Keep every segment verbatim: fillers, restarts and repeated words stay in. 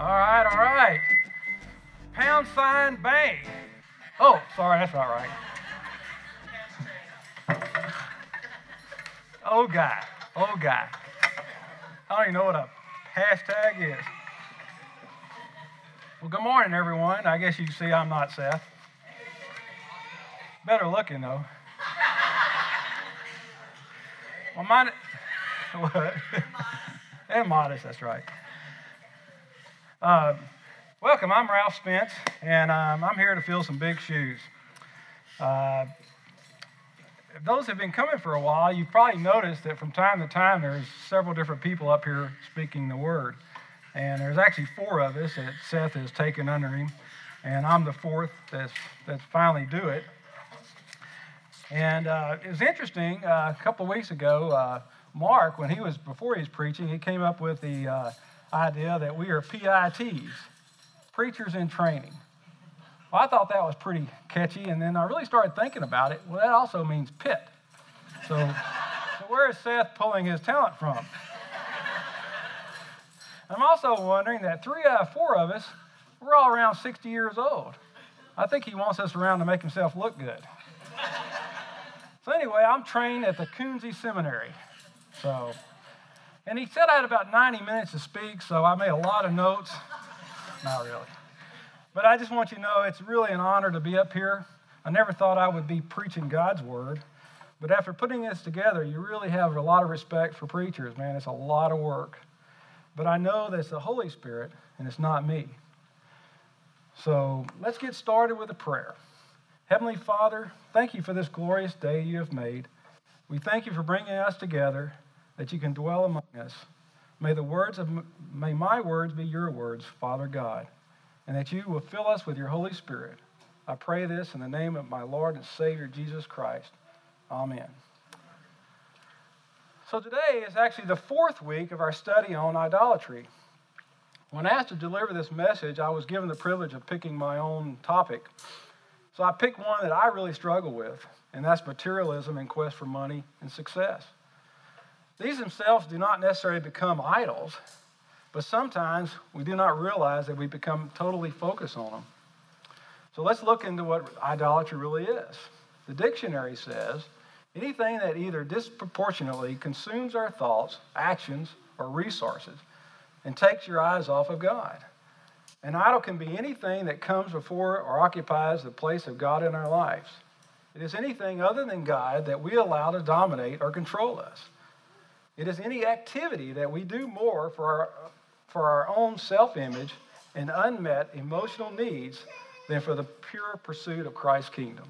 All right, all right. Pound sign bang. Oh, sorry, that's not right. Oh, guy. Oh, guy. I don't even know what a hashtag is. Well, good morning, everyone. I guess you can see I'm not Seth. Better looking, though. Well, mine... What? And modest, that's right. Uh, welcome, I'm Ralph Spence, and um, I'm here to fill some big shoes. Uh, if those have been coming for a while, you've probably noticed that from time to time there's several different people up here speaking the word. And there's actually four of us that Seth has taken under him, and I'm the fourth that's, that's finally do it. And uh, it was interesting, uh, a couple of weeks ago, uh, Mark, when he was, before he was preaching, he came up with the uh, idea that we are P I Ts, preachers in training. Well, I thought that was pretty catchy, and then I really started thinking about it. Well, that also means pit. So, so where is Seth pulling his talent from? I'm also wondering that three out of four of us, we're all around sixty years old. I think he wants us around to make himself look good. So anyway, I'm trained at the Coonsey Seminary. So, and he said I had about ninety minutes to speak, so I made a lot of notes. Not really. But I just want you to know it's really an honor to be up here. I never thought I would be preaching God's word. But after putting this together, you really have a lot of respect for preachers, man. It's a lot of work. But I know that it's the Holy Spirit, and it's not me. So let's get started with a prayer. Heavenly Father, thank you for this glorious day you have made. We thank you for bringing us together, that you can dwell among us. May the words of may my words be your words, Father God, and that you will fill us with your Holy Spirit. I pray this in the name of my Lord and Savior, Jesus Christ. Amen. So today is actually the fourth week of our study on idolatry. When asked to deliver this message, I was given the privilege of picking my own topic. So I picked one that I really struggle with, and that's materialism in quest for money and success. These themselves do not necessarily become idols, but sometimes we do not realize that we become totally focused on them. So let's look into what idolatry really is. The dictionary says, anything that either disproportionately consumes our thoughts, actions, or resources and takes your eyes off of God. An idol can be anything that comes before or occupies the place of God in our lives. It is anything other than God that we allow to dominate or control us. It is any activity that we do more for our, for our own self-image and unmet emotional needs than for the pure pursuit of Christ's kingdom.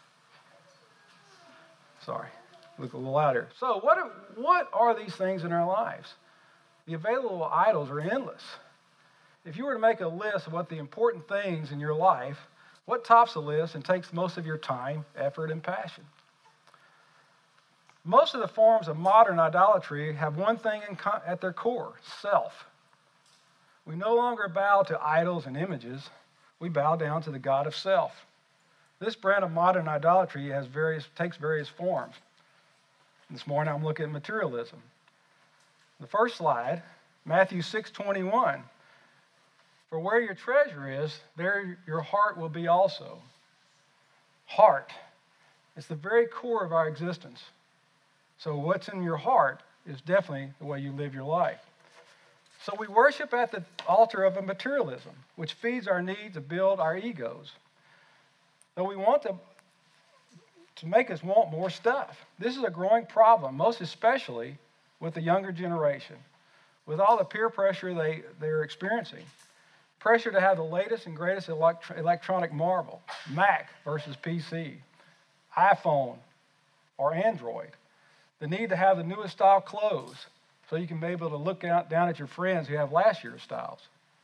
Sorry, look a little louder. So what are, what are these things in our lives? The available idols are endless. If you were to make a list of what the important things in your life, what tops the list and takes most of your time, effort, and passion? Most of the forms of modern idolatry have one thing in co- at their core, self. We no longer bow to idols and images. We bow down to the God of self. This brand of modern idolatry has various, takes various forms. This morning I'm looking at materialism. The first slide, Matthew six twenty-one. For where your treasure is, there your heart will be also. Heart. It's the very core of our existence. So what's in your heart is definitely the way you live your life. So we worship at the altar of a materialism, which feeds our need to build our egos. Though we want to, to make us want more stuff. This is a growing problem, most especially with the younger generation, with all the peer pressure they, they're experiencing. Pressure to have the latest and greatest elect- electronic marvel, Mac versus P C, iPhone or Android. The need to have the newest style clothes so you can be able to look out, down at your friends who have last year's styles.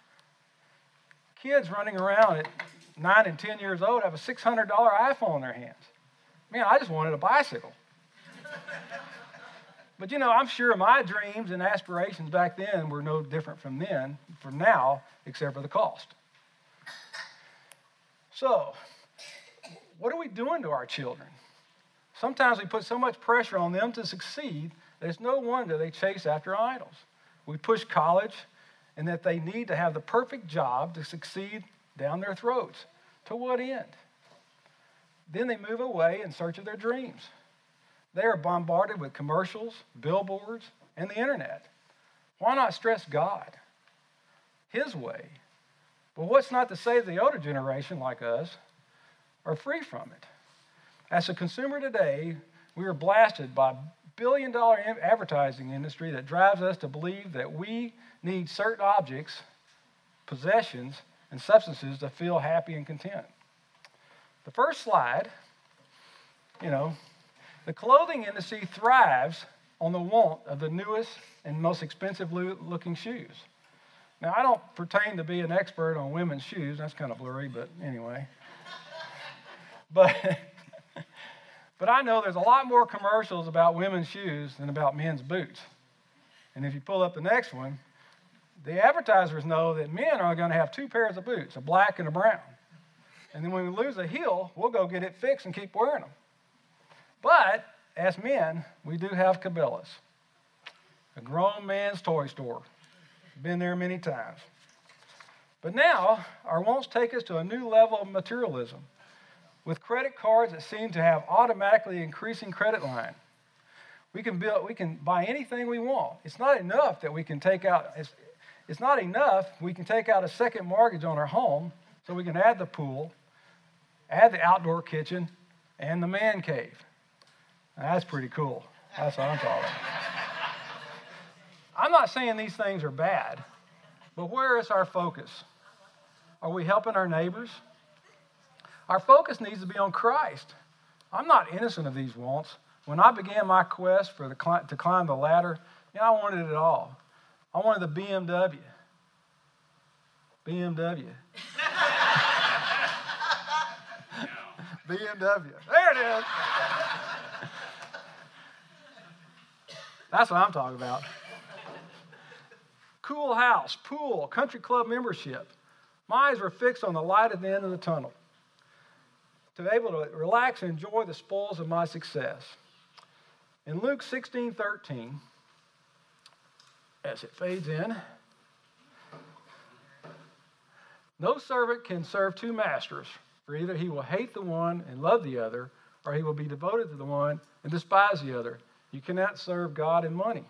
Kids running around at nine and ten years old have a six hundred dollars iPhone in their hands. Man, I just wanted a bicycle. But, you know, I'm sure my dreams and aspirations back then were no different from then, from now, except for the cost. So, what are we doing to our children? Sometimes we put so much pressure on them to succeed that it's no wonder they chase after idols. We push college and that they need to have the perfect job to succeed down their throats. To what end? Then they move away in search of their dreams. They are bombarded with commercials, billboards, and the internet. Why not stress God, His way? Well, what's not to say the older generation like us are free from it? As a consumer today, we are blasted by a billion-dollar advertising industry that drives us to believe that we need certain objects, possessions, and substances to feel happy and content. The first slide, you know, the clothing industry thrives on the want of the newest and most expensive looking shoes. Now, I don't pretend to be an expert on women's shoes. That's kind of blurry, but anyway. But, but I know there's a lot more commercials about women's shoes than about men's boots. And if you pull up the next one, the advertisers know that men are going to have two pairs of boots, a black and a brown. And then when we lose a heel, we'll go get it fixed and keep wearing them. But as men, we do have Cabela's, a grown man's toy store. Been there many times. But now, our wants take us to a new level of materialism with credit cards that seem to have automatically increasing credit line. We can build, we can buy anything we want. It's not enough that we can take out, it's, it's not enough we can take out a second mortgage on our home so we can add the pool, add the outdoor kitchen, and the man cave. Now, that's pretty cool. That's what I'm talking about. I'm not saying these things are bad, but where is our focus? Are we helping our neighbors? Our focus needs to be on Christ. I'm not innocent of these wants. When I began my quest for the to climb the ladder, you know, I wanted it all. I wanted the B M W. B M W. B M W. There it is. That's what I'm talking about. Cool house, pool, country club membership. My eyes were fixed on the light at the end of the tunnel, to be able to relax and enjoy the spoils of my success. In Luke sixteen thirteen, as it fades in, no servant can serve two masters, for either he will hate the one and love the other, or he will be devoted to the one and despise the other. You cannot serve God and money.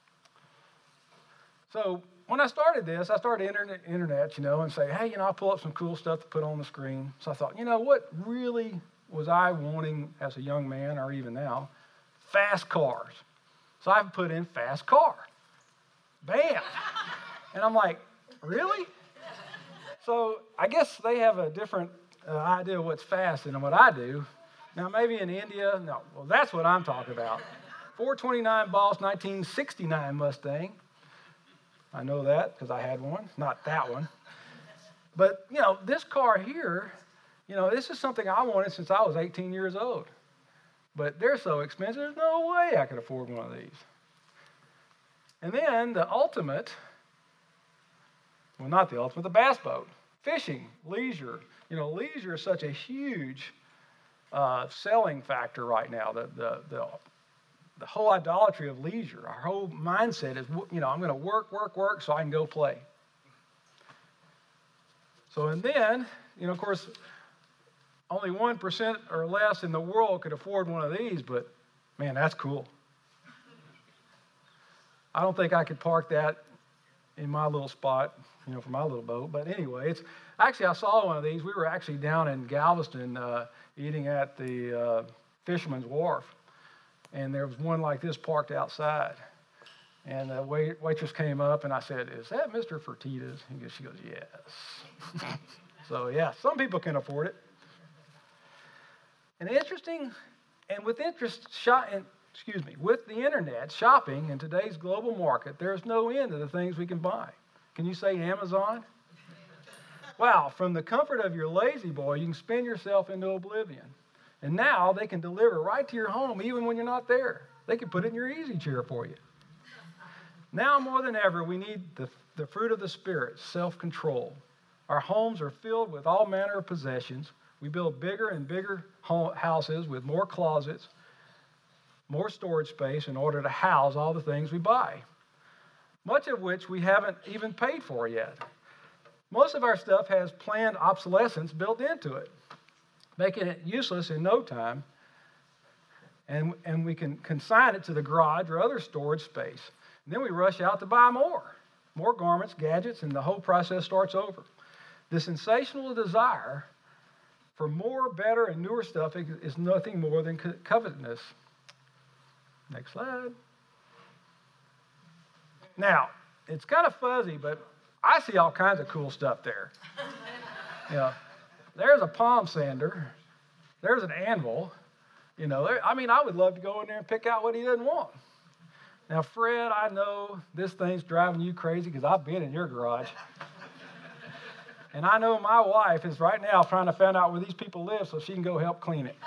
So when I started this, I started internet, internet, you know, and say, hey, you know, I'll pull up some cool stuff to put on the screen. So I thought, you know, what really was I wanting as a young man, or even now? Fast cars. So I put in fast car. Bam. And I'm like, really? So I guess they have a different uh, idea of what's fast than what I do. Now, maybe in India, no. Well, that's what I'm talking about. four twenty-nine Boss nineteen sixty-nine Mustang. I know that because I had one, not that one. But, you know, this car here, you know, this is something I wanted since I was eighteen years old. But they're so expensive, there's no way I could afford one of these. And then the ultimate, well, not the ultimate, the bass boat, fishing, leisure. You know, leisure is such a huge uh, selling factor right now. The, the, the, the whole idolatry of leisure, our whole mindset is, you know, I'm going to work, work, work so I can go play. So, and then, you know, of course, only one percent or less in the world could afford one of these, but man, that's cool. I don't think I could park that in my little spot, you know, for my little boat. But anyway, it's actually, I saw one of these. We were actually down in Galveston uh, eating at the uh, Fisherman's Wharf, and there was one like this parked outside. And the wait, waitress came up, and I said, is that Mister Fertitta's? He goes, she goes, yes. So, yeah, some people can afford it. And interesting, and with interest, shop, and, excuse me, with the internet, shopping in today's global market, there's no end to the things we can buy. Can you say Amazon? Wow, from the comfort of your lazy boy, you can spin yourself into oblivion. And now they can deliver right to your home even when you're not there. They can put it in your easy chair for you. Now more than ever, we need the, the fruit of the Spirit, self-control. Our homes are filled with all manner of possessions. We build bigger and bigger houses with more closets, more storage space in order to house all the things we buy. much of which we haven't even paid for yet. Most of our stuff has planned obsolescence built into it, making it useless in no time, and, and we can consign it to the garage or other storage space. And then we rush out to buy more, more garments, gadgets, and the whole process starts over. This sensational desire for more, better, and newer stuff is nothing more than co- covetousness. Next slide. Now, it's kind of fuzzy, but I see all kinds of cool stuff there. You know, there's a palm sander. There's an anvil. You know, there, I mean, I would love to go in there and pick out what he doesn't want. Now, Fred, I know this thing's driving you crazy because I've been in your garage. And I know my wife is right now trying to find out where these people live so she can go help clean it.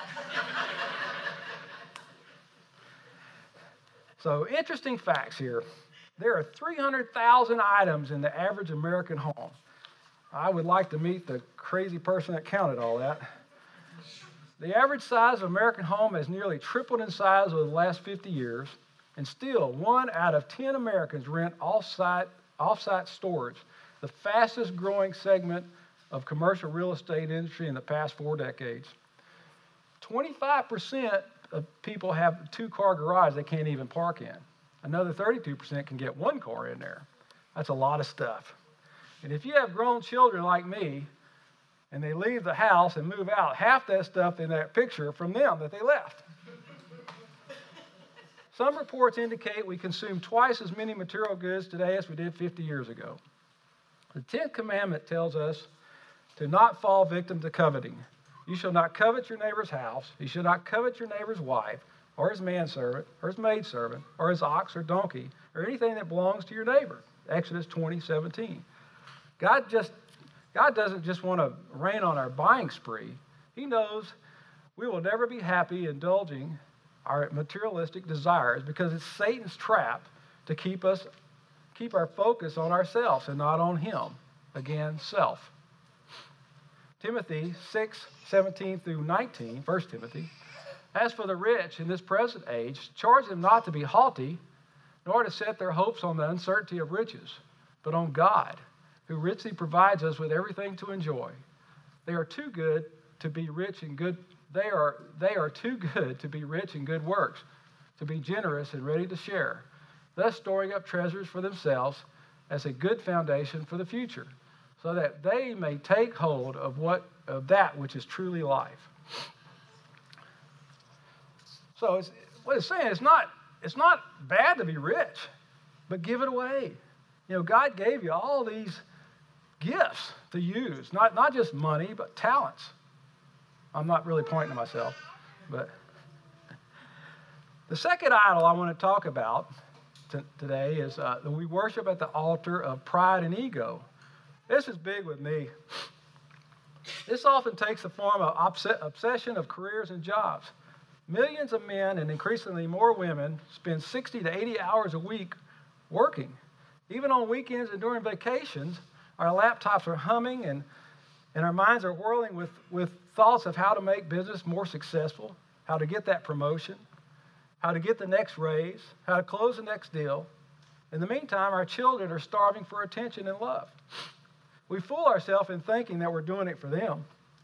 So, interesting facts here. There are three hundred thousand items in the average American home. I would like to meet the crazy person that counted all that. The average size of American home has nearly tripled in size over the last fifty years, and still one out of ten Americans rent off-site, off-site storage, the fastest growing segment of commercial real estate industry in the past four decades. twenty-five percent of people have a two-car garage they can't even park in. Another thirty-two percent can get one car in there. That's a lot of stuff. And if you have grown children like me, and they leave the house and move out, half that stuff in that picture from them that they left. Some reports indicate we consume twice as many material goods today as we did fifty years ago. The tenth commandment tells us to not fall victim to coveting. You shall not covet your neighbor's house. You shall not covet your neighbor's wife, or his manservant, or his maidservant, or his ox or donkey, or anything that belongs to your neighbor. Exodus twenty seventeen. God just God doesn't just want to rain on our buying spree. He knows we will never be happy indulging our materialistic desires because it's Satan's trap to keep us, keep our focus on ourselves and not on him. Again, self. Timothy six, seventeen through nineteen, First Timothy. As for the rich in this present age, charge them not to be haughty, nor to set their hopes on the uncertainty of riches, but on God, who richly provides us with everything to enjoy. They are too good to be rich in good. They are they are too good to be rich in good works, to be generous and ready to share, thus storing up treasures for themselves as a good foundation for the future, so that they may take hold of what of that which is truly life. So it's, what it's saying, it's not it's not bad to be rich, but give it away. You know, God gave you all these gifts to use, not, not just money, but talents. I'm not really pointing to myself, but the second idol I want to talk about t- today is uh, that we worship at the altar of pride and ego. This is big with me. This often takes the form of obs- obsession of careers and jobs. Millions of men and increasingly more women spend sixty to eighty hours a week working. Even on weekends and during vacations, our laptops are humming and, and our minds are whirling with, with thoughts of how to make business more successful, how to get that promotion, how to get the next raise, how to close the next deal. In the meantime, our children are starving for attention and love. We fool ourselves in thinking that we're doing it for them,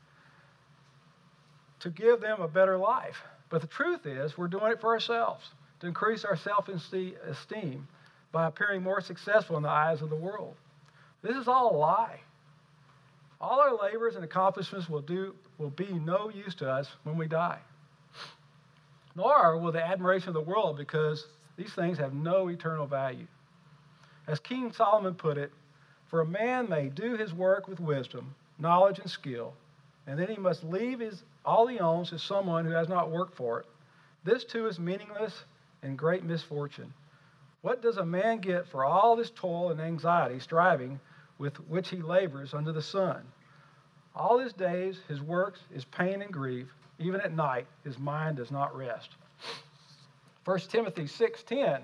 to give them a better life. But the truth is, we're doing it for ourselves, to increase our self-esteem by appearing more successful in the eyes of the world. This is all a lie. All our labors and accomplishments will do will be no use to us when we die. Nor will the admiration of the world, because these things have no eternal value. As King Solomon put it, for a man may do his work with wisdom, knowledge, and skill, and then he must leave his, all he owns to someone who has not worked for it. This too is meaningless and great misfortune. What does a man get for all this toil and anxiety, striving with which he labors under the sun? All his days, his works is pain and grief. Even at night, his mind does not rest. First Timothy six ten.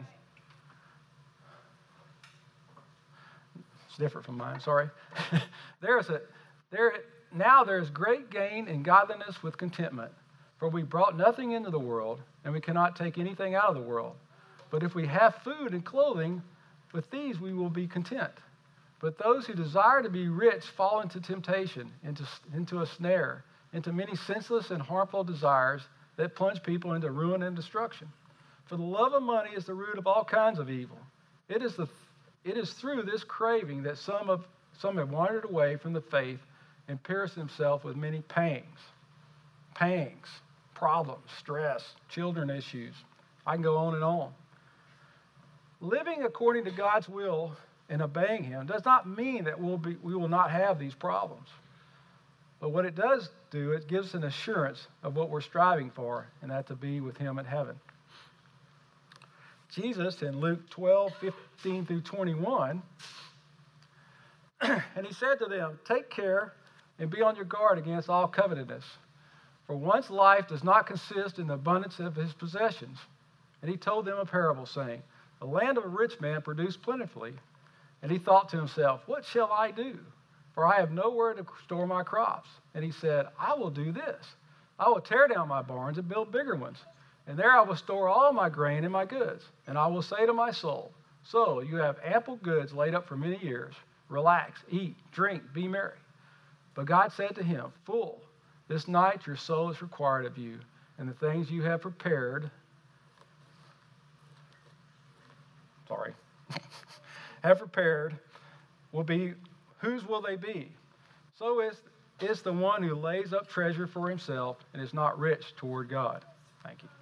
It's different from mine, sorry. there is a there now there is great gain in godliness with contentment, for we brought nothing into the world, and we cannot take anything out of the world. But if we have food and clothing, With these we will be content. But those who desire to be rich fall into temptation, into, into a snare, into many senseless and harmful desires that plunge people into ruin and destruction. For the love of money is the root of all kinds of evil. It is, the, it is through this craving that some, of, some have wandered away from the faith and pierced themselves with many pangs. Pangs, problems, stress, children issues. I can go on and on. Living according to God's will and obeying Him does not mean that we'll be, we will not have these problems. But what it does do, it gives an assurance of what we're striving for, and that to be with Him in heaven. Jesus in Luke twelve, fifteen through twenty-one, and He said to them, "Take care and be on your guard against all covetousness. For one's life does not consist in the abundance of his possessions." And He told them a parable, saying, "The land of a rich man produced plentifully. And he thought to himself, what shall I do? For I have nowhere to store my crops. And he said, I will do this. I will tear down my barns and build bigger ones. And there I will store all my grain and my goods. And I will say to my soul, so you have ample goods laid up for many years. Relax, eat, drink, be merry. But God said to him, fool, this night your soul is required of you. And the things you have prepared, sorry, have prepared will be, whose will they be? So is, is the one who lays up treasure for himself and is not rich toward God. Thank you.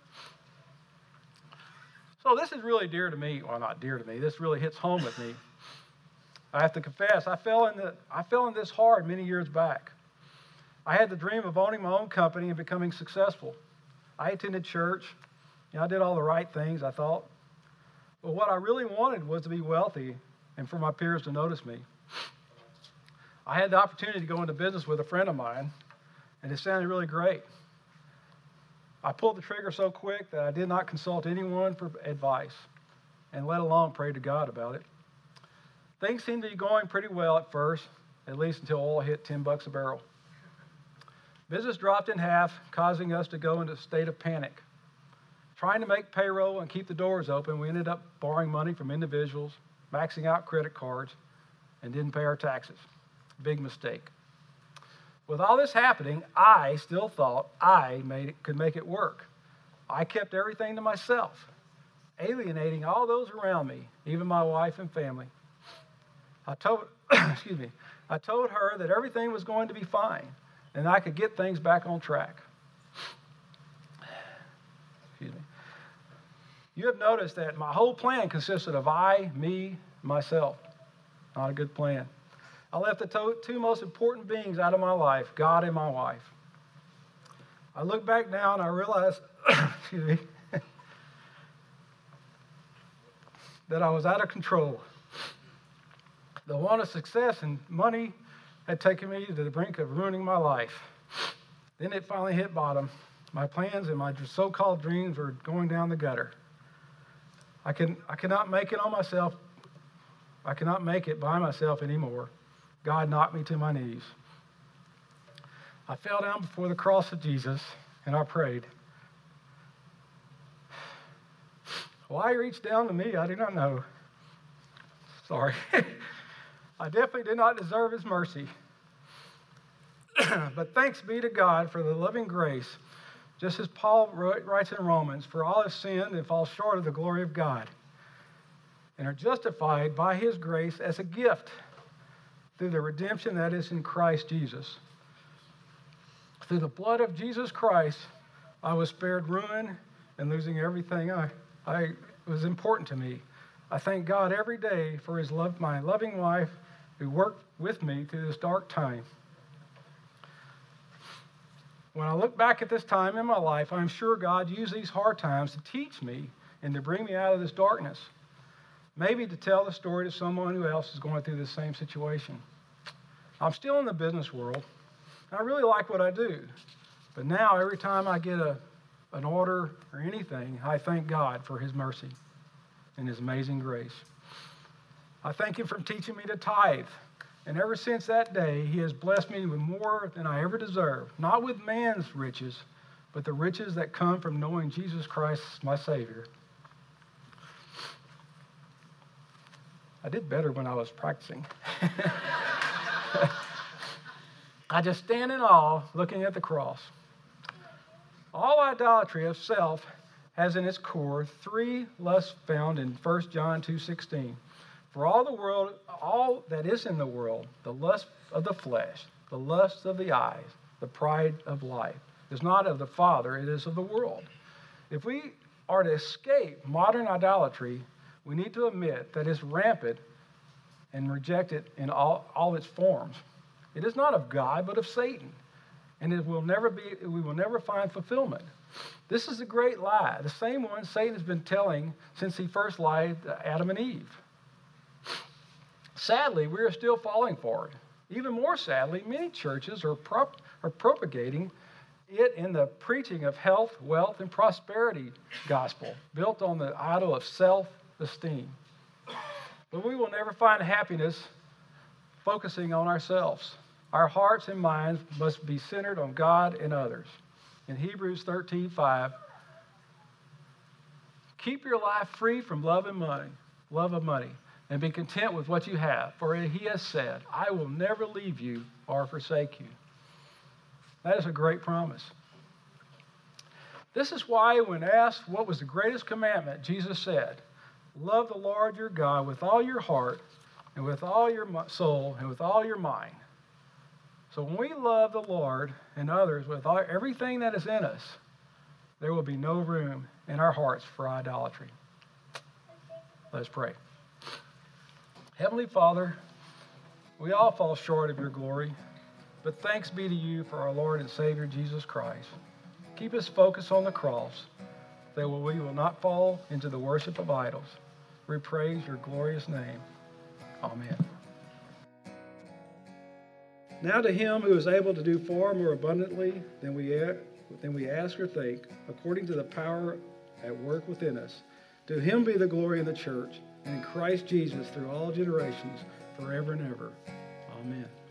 So this is really dear to me. Well, not dear to me. This really hits home with me. I have to confess, I fell in the, I fell in this hard many years back. I had the dream of owning my own company and becoming successful. I attended church. You know, I did all the right things, I thought. But what I really wanted was to be wealthy and for my peers to notice me. I had the opportunity to go into business with a friend of mine, and it sounded really great. I pulled the trigger so quick that I did not consult anyone for advice, and let alone pray to God about it. Things seemed to be going pretty well at first, at least until oil hit ten bucks a barrel. Business dropped in half, causing us to go into a state of panic. Trying to make payroll and keep the doors open, we ended up borrowing money from individuals, maxing out credit cards, and didn't pay our taxes. Big mistake. With all this happening, I still thought I made it, could make it work. I kept everything to myself, alienating all those around me, even my wife and family. I told, excuse me, I told her that everything was going to be fine, and I could get things back on track. Excuse me. You have noticed that my whole plan consisted of I, me, myself. Not a good plan. I left the to- two most important beings out of my life, God and my wife. I look back now and I realize, excuse me, that I was out of control. The want of success and money had taken me to the brink of ruining my life. Then it finally hit bottom. My plans and my so-called dreams were going down the gutter. I can I cannot make it on myself. I cannot make it by myself anymore. God knocked me to my knees. I fell down before the cross of Jesus and I prayed. Why he reached down to me, I do not know. Sorry. I definitely did not deserve his mercy. But thanks be to God for the loving grace, just as Paul writes in Romans, for all have sinned and fall short of the glory of God, and are justified by his grace as a gift through the redemption that is in Christ Jesus. Through the blood of Jesus Christ, I was spared ruin and losing everything I, I was important to me. I thank God every day for his love, my loving wife who worked with me through this dark time. When I look back at this time in my life, I'm sure God used these hard times to teach me and to bring me out of this darkness. Maybe to tell the story to someone who else is going through the same situation. I'm still in the business world. I really like what I do. But now every time I get a, an order or anything, I thank God for his mercy and his amazing grace. I thank him for teaching me to tithe. And ever since that day, he has blessed me with more than I ever deserved, not with man's riches, but the riches that come from knowing Jesus Christ, my Savior. I did better when I was practicing. I just stand in awe looking at the cross. All idolatry of self has in its core three lusts found in First John two sixteen. For all the world, all that is in the world, the lust of the flesh, the lust of the eyes, the pride of life, is not of the Father, it is of the world. If we are to escape modern idolatry, we need to admit that it's rampant and reject it in all, all its forms. It is not of God, but of Satan. And it will never be, we will never find fulfillment. This is a great lie, the same one Satan has been telling since he first lied to Adam and Eve. Sadly, we are still falling for it. Even more sadly, many churches are, prop, are propagating it in the preaching of health, wealth, and prosperity gospel, built on the idol of self-esteem. But we will never find happiness focusing on ourselves. Our hearts and minds must be centered on God and others. In Hebrews thirteen five, keep your life free from love and money, love of money, and be content with what you have. For he has said, I will never leave you or forsake you. That is a great promise. This is why when asked what was the greatest commandment, Jesus said, love the Lord your God with all your heart and with all your soul and with all your mind. So when we love the Lord and others with all, everything that is in us, there will be no room in our hearts for idolatry. Let's pray. Heavenly Father, we all fall short of your glory, but thanks be to you for our Lord and Savior Jesus Christ. Keep us focused on the cross, that we will not fall into the worship of idols. We praise your glorious name. Amen. Now to him who is able to do far more abundantly than we, than we ask or think, according to the power at work within us, to him be the glory in the church and in Christ Jesus through all generations, forever and ever. Amen.